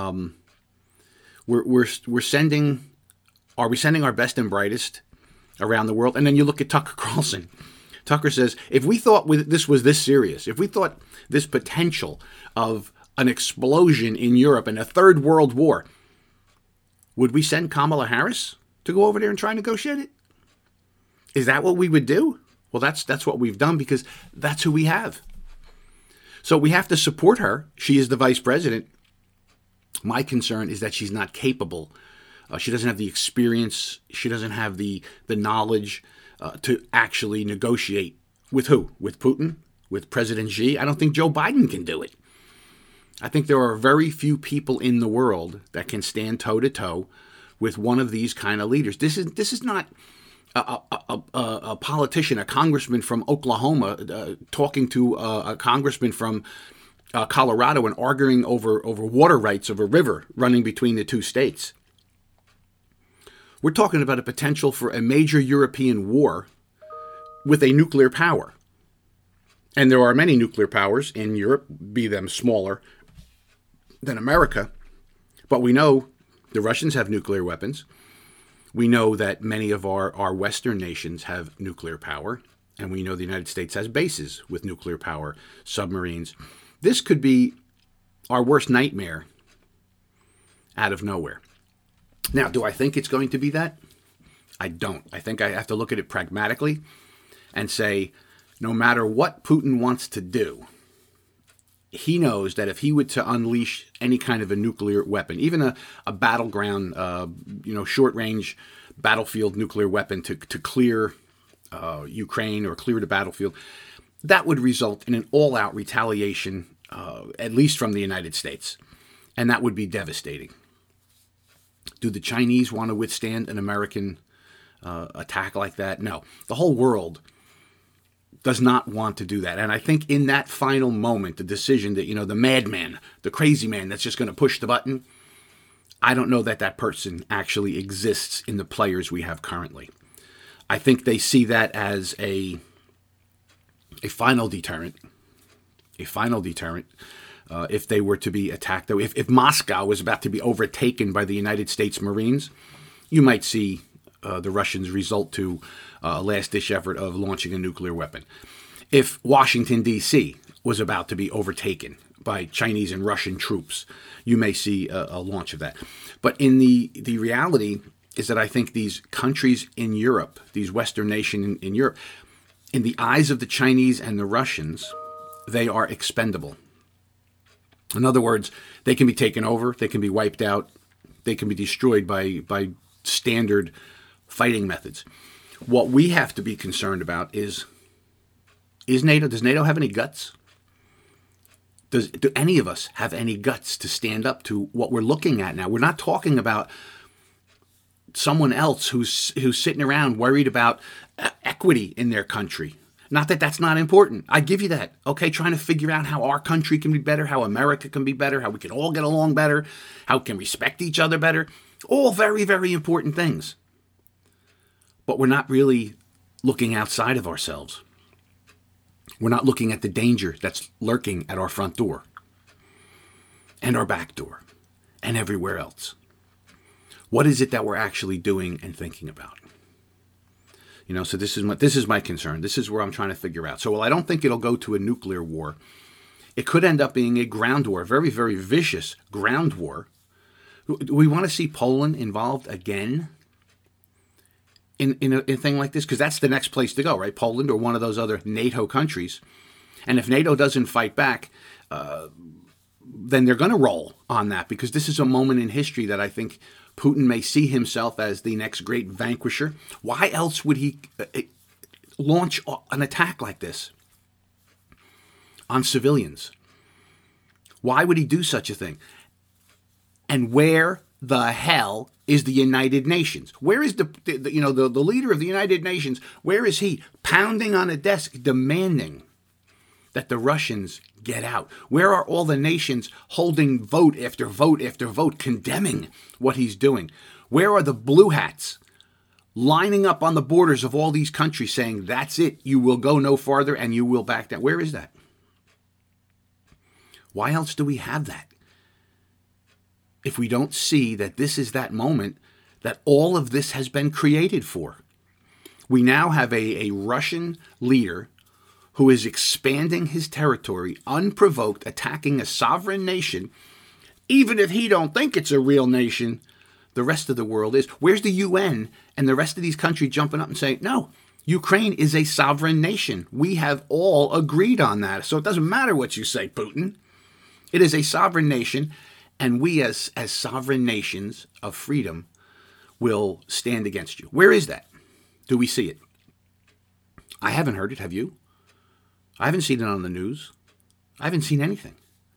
We're sending our best and brightest around the world? And then you look at Tucker Carlson. Tucker says, if we thought this was this serious, if we thought this potential of an explosion in Europe and a third world war, would we send Kamala Harris to go over there and try and negotiate it? Is that what we would do? Well, that's what we've done because that's who we have. So we have to support her. She is the vice president. My concern is that she's not capable. She doesn't have the experience. She doesn't have the knowledge to actually negotiate with who? With Putin? With President Xi? I don't think Joe Biden can do it. I think there are very few people in the world that can stand toe-to-toe with one of these kind of leaders. This is not a politician, a congressman from Oklahoma talking to a congressman from Colorado and arguing over water rights of a river running between the two states. We're talking about a potential for a major European war with a nuclear power. And there are many nuclear powers in Europe, be them smaller than America. But we know the Russians have nuclear weapons. We know that many of our Western nations have nuclear power. And we know the United States has bases with nuclear power, submarines. This could be our worst nightmare out of nowhere. Now, do I think it's going to be that? I don't. I think I have to look at it pragmatically and say, no matter what Putin wants to do, he knows that if he were to unleash any kind of a nuclear weapon, even a battleground, short-range battlefield nuclear weapon to clear Ukraine or clear the battlefield, that would result in an all-out retaliation, at least from the United States. And that would be devastating. Do the Chinese want to withstand an American attack like that? No. The whole world does not want to do that. And I think in that final moment, the decision that, the madman, the crazy man that's just going to push the button, I don't know that person actually exists in the players we have currently. I think they see that as a final deterrent, if they were to be attacked. Though, if Moscow was about to be overtaken by the United States Marines, you might see the Russians result to a last-ditch effort of launching a nuclear weapon. If Washington, D.C. was about to be overtaken by Chinese and Russian troops, you may see a launch of that. But in the reality is that I think these countries in Europe, these Western nations in Europe, in the eyes of the Chinese and the Russians, they are expendable. In other words, they can be taken over, they can be wiped out, they can be destroyed by standard fighting methods. What we have to be concerned about is NATO. Does NATO have any guts? Do any of us have any guts to stand up to what we're looking at now? We're not talking about someone else who's sitting around worried about equity in their country. Not that that's not important. I give you that. Okay, trying to figure out how our country can be better, how America can be better, how we can all get along better, how we can respect each other better. All very, very important things. But we're not really looking outside of ourselves. We're not looking at the danger that's lurking at our front door and our back door and everywhere else. What is it that we're actually doing and thinking about? So this is my concern. This is where I'm trying to figure out. So while I don't think it'll go to a nuclear war, it could end up being a ground war, a very, very vicious ground war. Do we want to see Poland involved again in a thing like this? Because that's the next place to go, right? Poland or one of those other NATO countries. And if NATO doesn't fight back, then they're going to roll on that, because this is a moment in history that I think Putin may see himself as the next great vanquisher. Why else would he launch an attack like this on civilians? Why would he do such a thing? And where the hell is the United Nations? Where is the leader of the United Nations? Where is he? Pounding on a desk, demanding that the Russians get out. Where are all the nations holding vote after vote after vote, condemning what he's doing? Where are the blue hats lining up on the borders of all these countries saying, that's it, you will go no farther and you will back down? Where is that? Why else do we have that? If we don't see that this is that moment that all of this has been created for. We now have a Russian leader who is expanding his territory unprovoked, attacking a sovereign nation. Even if he don't think it's a real nation, the rest of the world is. Where's the UN and the rest of these countries jumping up and saying, no, Ukraine is a sovereign nation. We have all agreed on that. So it doesn't matter what you say, Putin. It is a sovereign nation, and we as sovereign nations of freedom will stand against you. Where is that? Do we see it? I haven't heard it. Have you? I haven't seen it on the news. I haven't seen anything.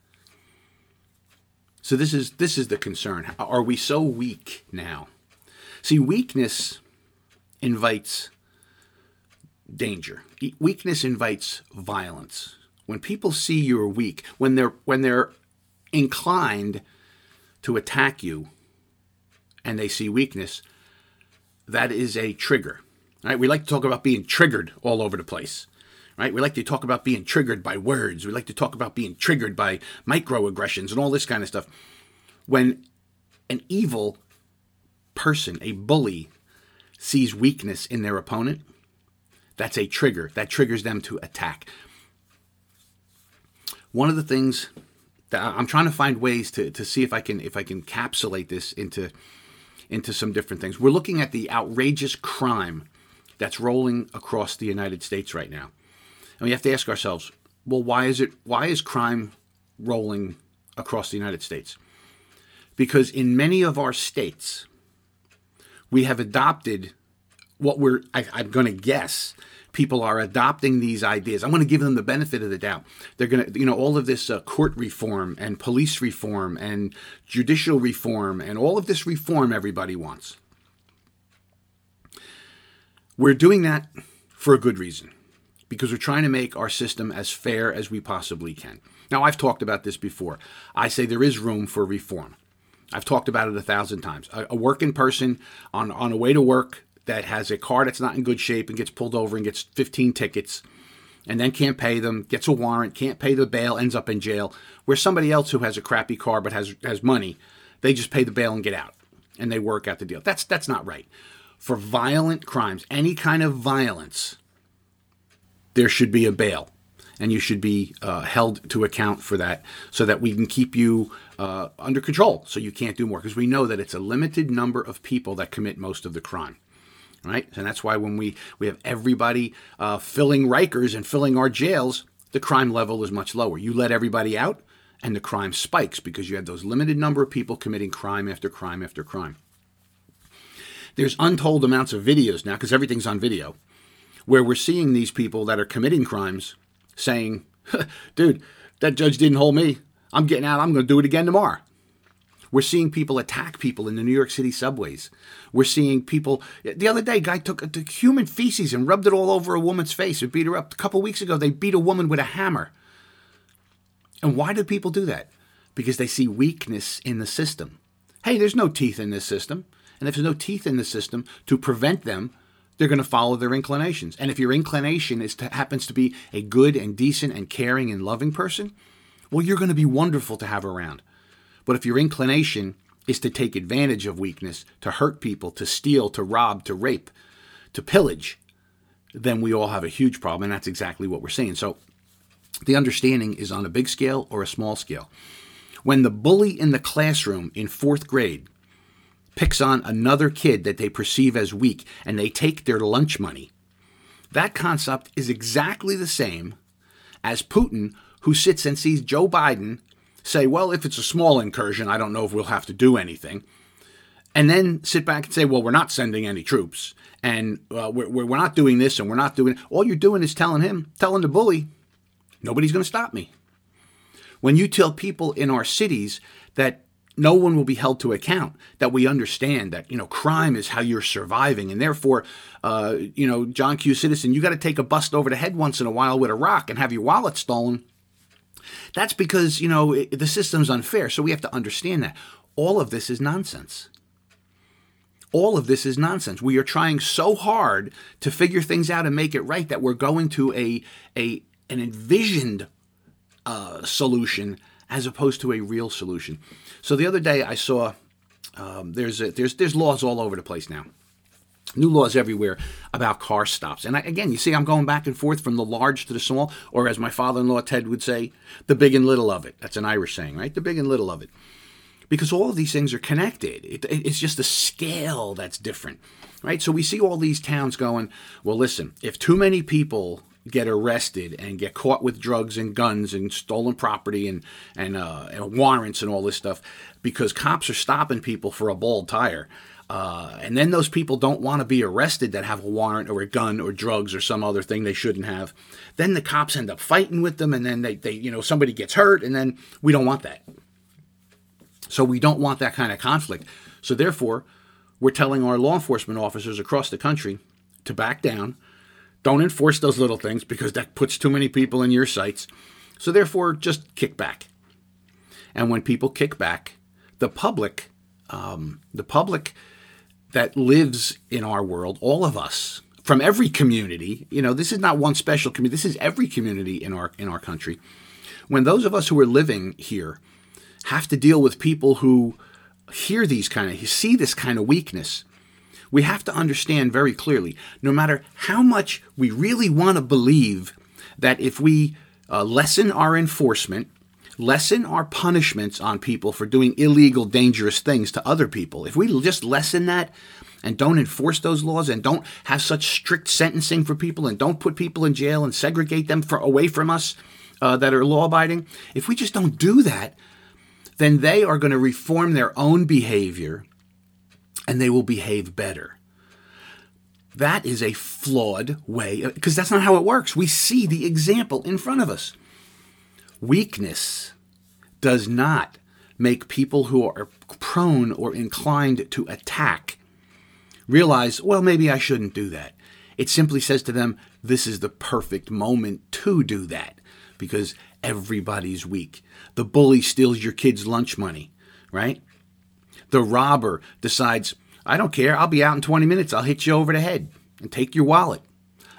So this is the concern. Are we so weak now? See, weakness invites danger. Weakness invites violence. When people see you're weak, when they're inclined to attack you and they see weakness, that is a trigger. Right? We like to talk about being triggered all over the place. Right? We like to talk about being triggered by words. We like to talk about being triggered by microaggressions and all this kind of stuff. When an evil person, a bully, sees weakness in their opponent, that's a trigger. That triggers them to attack. One of the things that I'm trying to find ways to see if I can encapsulate this into some different things. We're looking at the outrageous crime that's rolling across the United States right now. And we have to ask ourselves, well, why is crime rolling across the United States? Because in many of our states, we have adopted what I'm going to guess, people are adopting these ideas. I'm going to give them the benefit of the doubt. They're going to, all of this court reform and police reform and judicial reform and all of this reform everybody wants. We're doing that for a good reason, because we're trying to make our system as fair as we possibly can. Now, I've talked about this before. I say there is room for reform. I've talked about it 1,000 times. A working person on a way to work that has a car that's not in good shape and gets pulled over and gets 15 tickets, and then can't pay them, gets a warrant, can't pay the bail, ends up in jail, where somebody else who has a crappy car but has money, they just pay the bail and get out, and they work out the deal. That's not right. For violent crimes, any kind of violence, there should be a bail, and you should be held to account for that so that we can keep you under control so you can't do more, because we know that it's a limited number of people that commit most of the crime. Right? And that's why when we have everybody filling Rikers and filling our jails, the crime level is much lower. You let everybody out and the crime spikes because you have those limited number of people committing crime after crime after crime. There's untold amounts of videos now, because everything's on video, where we're seeing these people that are committing crimes saying, dude, that judge didn't hold me. I'm getting out. I'm going to do it again tomorrow. We're seeing people attack people in the New York City subways. We're seeing people. The other day, a guy took human feces and rubbed it all over a woman's face and beat her up. A couple of weeks ago, they beat a woman with a hammer. And why do people do that? Because they see weakness in the system. Hey, there's no teeth in this system. And if there's no teeth in the system to prevent them, they're going to follow their inclinations. And if your inclination happens to be a good and decent and caring and loving person, well, you're going to be wonderful to have around. But if your inclination is to take advantage of weakness, to hurt people, to steal, to rob, to rape, to pillage, then we all have a huge problem, and that's exactly what we're seeing. So the understanding is on a big scale or a small scale. When the bully in the classroom in 4th grade picks on another kid that they perceive as weak and they take their lunch money, that concept is exactly the same as Putin, who sits and sees Joe Biden say, well, if it's a small incursion, I don't know if we'll have to do anything. And then sit back and say, well, we're not sending any troops. And we're not doing this and we're not doing it. All you're doing is telling the bully, nobody's going to stop me. When you tell people in our cities that no one will be held to account, that we understand that, crime is how you're surviving. And therefore, John Q. Citizen, you got to take a bust over the head once in a while with a rock and have your wallet stolen. That's because, the system's unfair. So we have to understand that. All of this is nonsense. All of this is nonsense. We are trying so hard to figure things out and make it right that we're going to an envisioned solution as opposed to a real solution. So the other day I saw there's laws all over the place now. New laws everywhere about car stops. And again, you see, I'm going back and forth from the large to the small, or as my father-in-law Ted would say, the big and little of it. That's an Irish saying, right? The big and little of it. Because all of these things are connected. It's just the scale that's different, right? So we see all these towns going, well, listen, if too many people get arrested and get caught with drugs and guns and stolen property and warrants and all this stuff, because cops are stopping people for a bald tire, and then those people don't want to be arrested that have a warrant or a gun or drugs or some other thing they shouldn't have. Then the cops end up fighting with them, and then they somebody gets hurt, and then we don't want that. So we don't want that kind of conflict. So therefore, we're telling our law enforcement officers across the country to back down. Don't enforce those little things because that puts too many people in your sights. So therefore, just kick back. And when people kick back, the public that lives in our world, all of us, from every community, this is not one special community, this is every community in our country. When those of us who are living here have to deal with people who see this kind of weakness, we have to understand very clearly, no matter how much we really want to believe that if we lessen our enforcement, lessen our punishments on people for doing illegal, dangerous things to other people, if we just lessen that and don't enforce those laws and don't have such strict sentencing for people and don't put people in jail and segregate them away from us that are law-abiding, if we just don't do that, then they are going to reform their own behavior and they will behave better. That is a flawed way, because that's not how it works. We see the example in front of us. Weakness does not make people who are prone or inclined to attack realize, well, maybe I shouldn't do that. It simply says to them, this is the perfect moment to do that, because everybody's weak. The bully steals your kid's lunch money, right? The robber decides, I don't care, I'll be out in 20 minutes, I'll hit you over the head and take your wallet.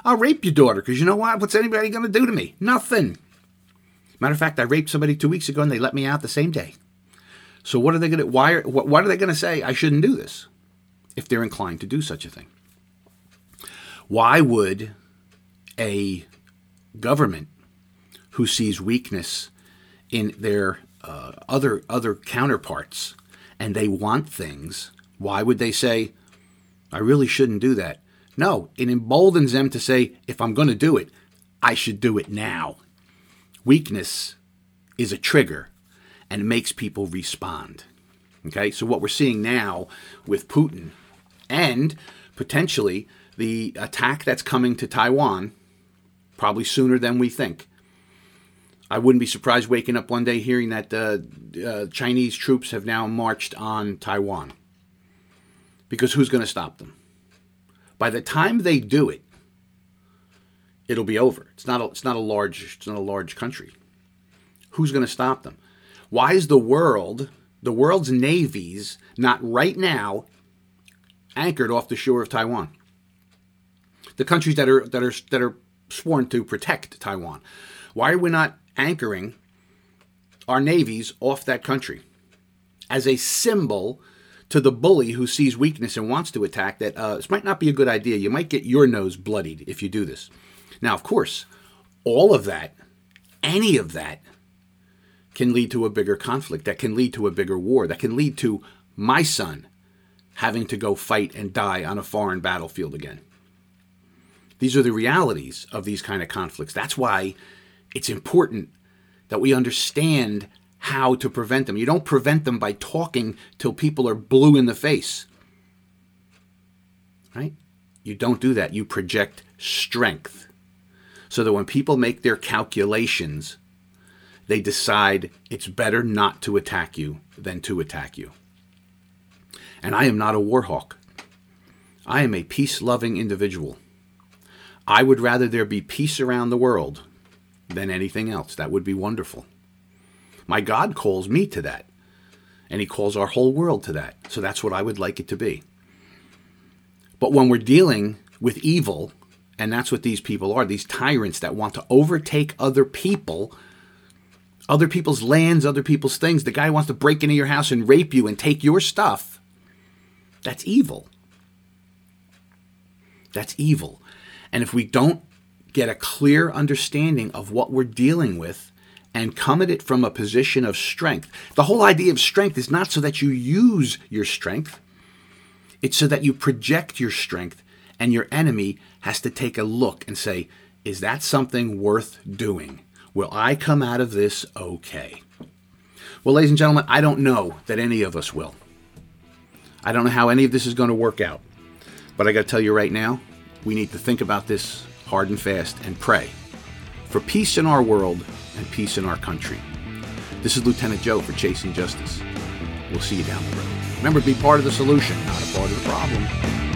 I'll rape your daughter because you know what? What's anybody going to do to me? Nothing. Matter of fact, I raped somebody 2 weeks ago and they let me out the same day. So what are they going to? What are they going to say? I shouldn't do this if they're inclined to do such a thing. Why would a government who sees weakness in their other counterparts and they want things, why would they say, I really shouldn't do that? No, it emboldens them to say, if I'm going to do it, I should do it now. Weakness is a trigger and it makes people respond. Okay, so what we're seeing now with Putin and potentially the attack that's coming to Taiwan, probably sooner than we think. I wouldn't be surprised waking up one day hearing that Chinese troops have now marched on Taiwan. Because who's going to stop them? By the time they do it, it'll be over. It's not a large country. Who's going to stop them? Why is the world's navies not right now anchored off the shore of Taiwan? The countries that are sworn to protect Taiwan. Why are we not anchoring our navies off that country as a symbol to the bully who sees weakness and wants to attack? That this might not be a good idea. You might get your nose bloodied if you do this. Now, of course, all of that, any of that, can lead to a bigger conflict, that can lead to a bigger war, that can lead to my son having to go fight and die on a foreign battlefield again. These are the realities of these kind of conflicts. That's why it's important that we understand how to prevent them. You don't prevent them by talking till people are blue in the face. Right? You don't do that. You project strength so that when people make their calculations, they decide it's better not to attack you than to attack you. And I am not a war hawk. I am a peace-loving individual. I would rather there be peace around the world than anything else. That would be wonderful. My God calls me to that. And he calls our whole world to that. So that's what I would like it to be. But when we're dealing with evil, and that's what these people are, these tyrants that want to overtake other people, other people's lands, other people's things. The guy wants to break into your house and rape you and take your stuff. That's evil. That's evil. And if we don't get a clear understanding of what we're dealing with and come at it from a position of strength, the whole idea of strength is not so that you use your strength. It's so that you project your strength and your enemy has to take a look and say, is that something worth doing? Will I come out of this okay? Well, ladies and gentlemen, I don't know that any of us will. I don't know how any of this is going to work out. But I got to tell you right now, we need to think about this hard and fast and pray for peace in our world and peace in our country. This is Lieutenant Joe for Chasing Justice. We'll see you down the road. Remember, be part of the solution, not a part of the problem.